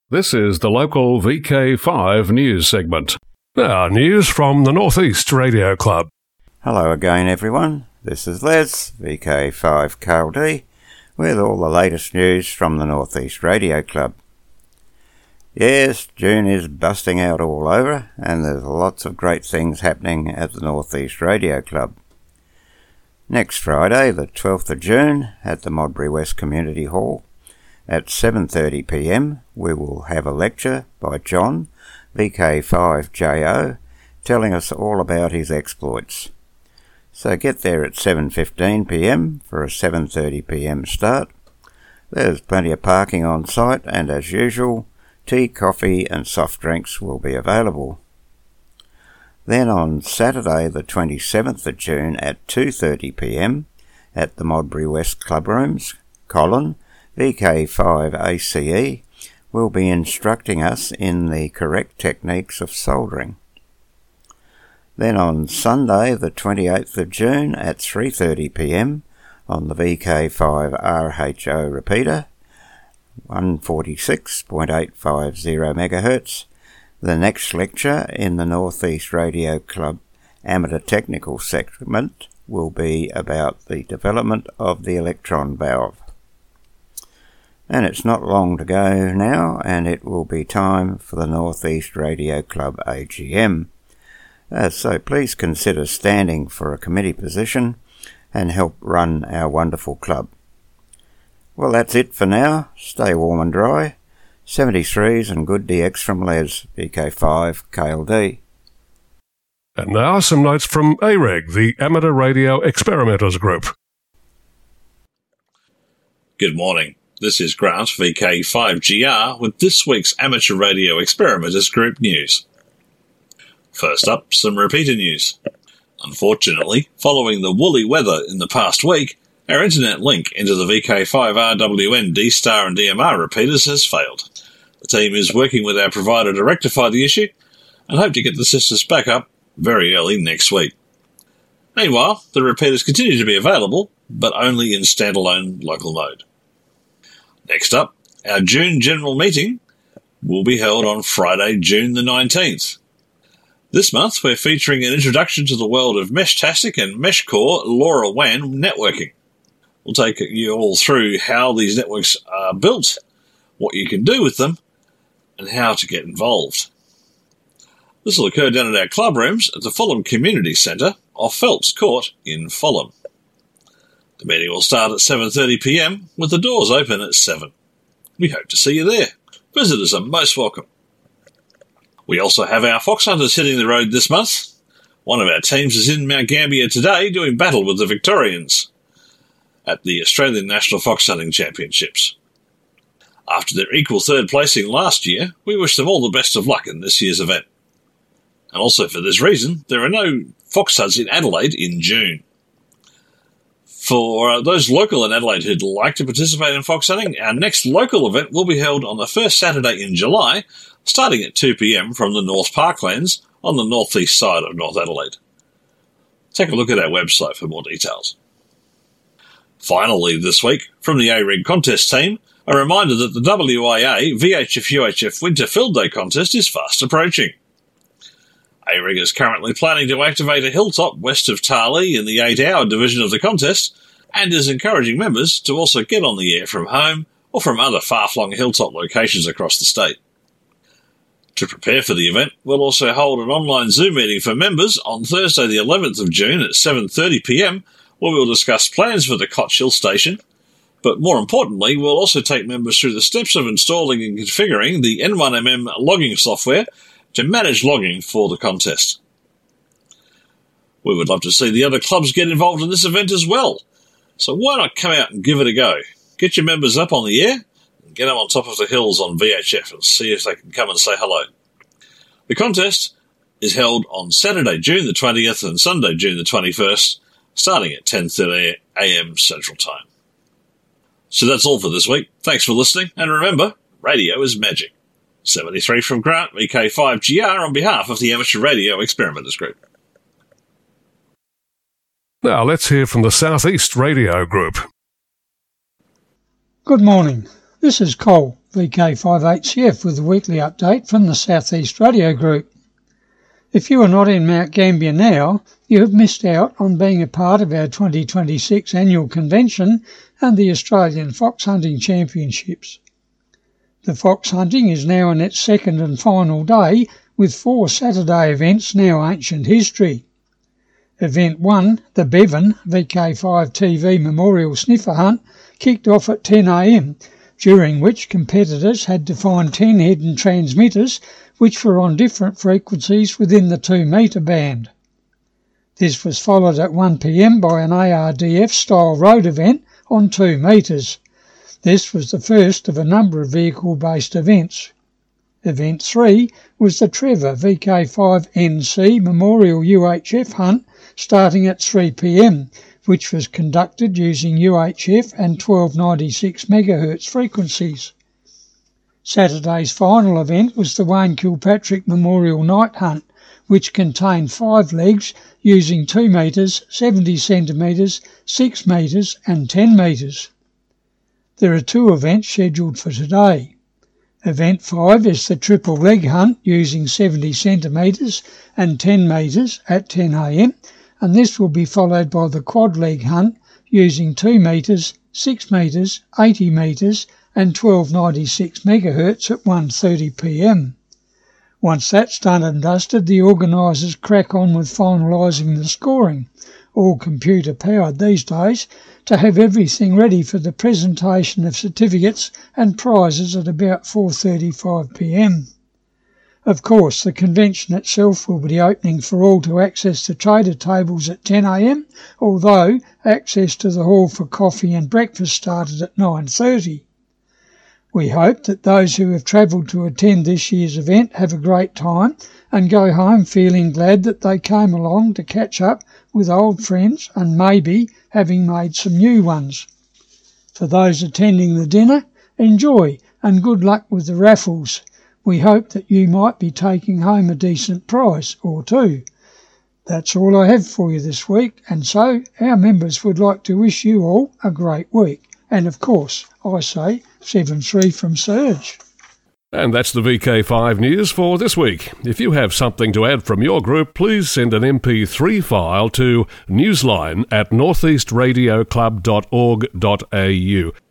This is the local VK5 news segment. Now, news from the Northeast Radio Club. Hello again, everyone. This is Les, VK5 KLD, with all the latest news from the Northeast Radio Club. Yes, June is busting out all over, and there's lots of great things happening at the Northeast Radio Club. Next Friday, the 12th of June, at the Modbury West Community Hall, at 7:30pm, we will have a lecture by John, VK5JO, telling us all about his exploits. So get there at 7:15pm for a 7:30pm start. There's plenty of parking on site, and as usual, tea, coffee and soft drinks will be available. Then on Saturday the 27th of June at 2:30pm at the Modbury West Club Rooms, Colin, VK5ACE, will be instructing us in the correct techniques of soldering. Then on Sunday the 28th of June at 3:30pm on the VK5RHO repeater, 146.850 MHz, the next lecture in the Northeast Radio Club Amateur Technical segment will be about the development of the electron valve. And it's not long to go now, and it will be time for the Northeast Radio Club AGM. So please consider standing for a committee position and help run our wonderful club. Well, that's it for now. Stay warm and dry. 73s and good DX from Les, VK5 KLD. And now some notes from AREG, the Amateur Radio Experimenters Group. Good morning. This is Grant, VK5GR, with this week's Amateur Radio Experimenters Group news. First up, some repeater news. Unfortunately, following the woolly weather in the past week, our internet link into the VK5RWN D-Star and DMR repeaters has failed. The team is working with our provider to rectify the issue and hope to get the systems back up very early next week. Meanwhile, the repeaters continue to be available, but only in standalone local mode. Next up, our June General Meeting will be held on Friday, June the 19th. This month, we're featuring an introduction to the world of Meshtastic and Meshcore LoRaWAN networking. We'll take you all through how these networks are built, what you can do with them, and how to get involved. This will occur down at our club rooms at the Fulham Community Centre off Phelps Court in Fulham. The meeting will start at 7:30pm with the doors open at 7. We hope to see you there. Visitors are most welcome. We also have our fox hunters hitting the road this month. One of our teams is in Mount Gambier today doing battle with the Victorians at the Australian National Fox Hunting Championships. After their equal third placing last year, we wish them all the best of luck in this year's event. And also for this reason, there are no fox hunts in Adelaide in June. For those local in Adelaide who'd like to participate in fox hunting, our next local event will be held on the first Saturday in July, starting at 2pm from the North Parklands on the northeast side of North Adelaide. Take a look at our website for more details. Finally this week, from the AREG contest team, a reminder that the WIA VHF-UHF Winter Field Day contest is fast approaching. AREG is currently planning to activate a hilltop west of Tarlee in the 8-hour division of the contest, and is encouraging members to also get on the air from home or from other far-flung hilltop locations across the state. To prepare for the event, we'll also hold an online Zoom meeting for members on Thursday the 11th of June at 7:30pm, where we'll discuss plans for the Koch Hill station, but more importantly, we'll also take members through the steps of installing and configuring the N1MM logging software to manage logging for the contest. We would love to see the other clubs get involved in this event as well, so why not come out and give it a go? Get your members up on the air, and get them on top of the hills on VHF and see if they can come and say hello. The contest is held on Saturday, June the 20th and Sunday, June the 21st, starting at 10:30am Central Time. So that's all for this week. Thanks for listening, and remember, radio is magic. 73 from Grant, VK5GR, on behalf of the Amateur Radio Experimenters Group. Now let's hear from the Southeast Radio Group. Good morning. This is Cole, VK58CF, with a weekly update from the South East Radio Group. If you are not in Mount Gambier now, you have missed out on being a part of our 2026 annual convention and the Australian Fox Hunting Championships. The fox hunting is now in its second and final day, with 4 Saturday events now ancient history. Event 1, the Bevan VK5 TV Memorial Sniffer Hunt, kicked off at 10 a.m, during which competitors had to find 10 hidden transmitters which were on different frequencies within the 2 metre band. This was followed at 1 p.m. by an ARDF-style road event on 2 metres. This was the first of a number of vehicle-based events. Event 3 was the Trevor VK5NC Memorial UHF Hunt starting at 3 p.m, which was conducted using UHF and 1296 MHz frequencies. Saturday's final event was the Wayne Kilpatrick Memorial Night Hunt, which contained 5 legs using 2 metres, 70 centimetres, 6 metres and 10 metres. There are 2 events scheduled for today. Event 5 is the triple leg hunt using 70 centimetres and 10 metres at 10 a.m, and this will be followed by the quad leg hunt using 2 metres, 6 metres, 80 metres and 1296 MHz at 1:30 p.m. Once that's done and dusted, the organisers crack on with finalising the scoring, all computer powered these days, to have everything ready for the presentation of certificates and prizes at about 4:35 p.m. Of course, the convention itself will be opening for all to access the trader tables at 10 a.m, although access to the hall for coffee and breakfast started at 9:30. We hope that those who have travelled to attend this year's event have a great time and go home feeling glad that they came along to catch up with old friends and maybe having made some new ones. For those attending the dinner, enjoy and good luck with the raffles. We hope that you might be taking home a decent prize or 2. That's all I have for you this week, and so our members would like to wish you all a great week. And of course, I say 7-3 from Serge. And that's the VK5 news for this week. If you have something to add from your group, please send an MP3 file to newsline@northeastradioclub.org.au.